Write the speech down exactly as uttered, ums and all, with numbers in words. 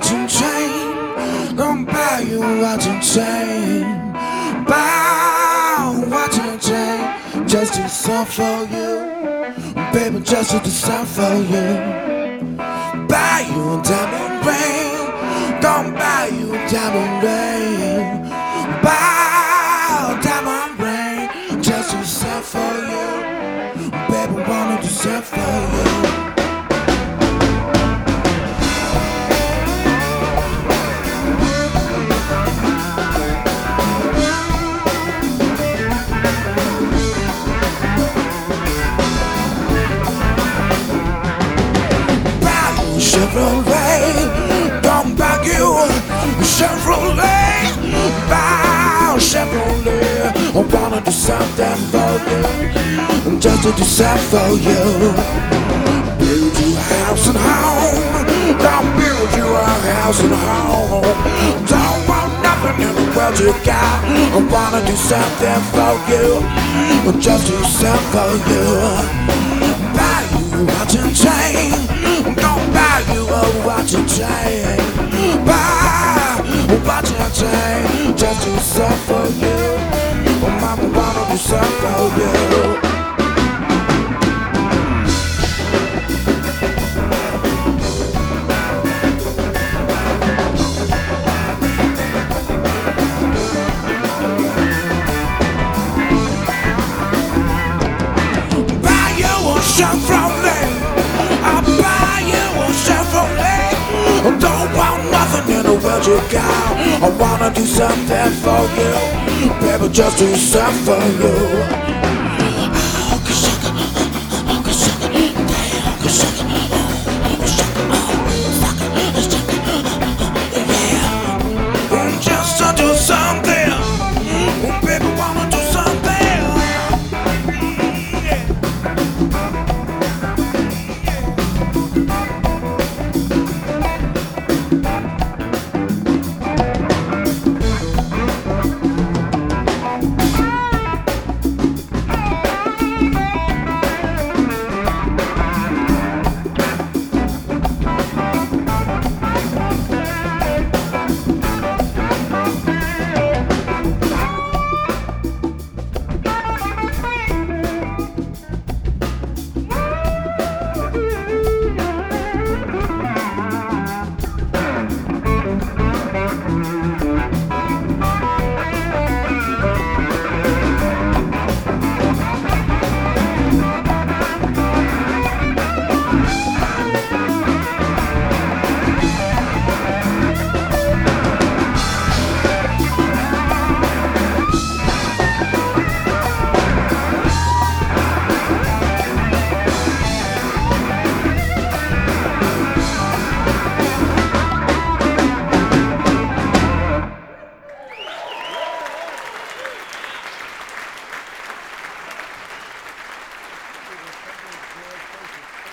watch and chain. Gonna buy you a watch and chain. Buy a watch and chain just to sell for you, baby, just to sell for you. Buy you a diamond ring. Gonna buy you a diamond ring. Buy a diamond ring just to sell for you, baby, wanted to sell for you. Chevrolet, don't buy you a Chevrolet, buy a Chevrolet. I wanna do something for you, just to do something for you. Build you a house and home, don't build you a house and home. Don't want nothing in the world you got. I wanna do something for you, just do something for you. Buy you a watch and chain. Don't buy you a watch and chain. Buy a watch and chain just to sell for you. Oh, mama wanna do something for you. Buy you a Chevrolet. I'll buy you a Chevrolet. Don't want nothing in the world you got. I wanna do something for you, baby, just do something for you.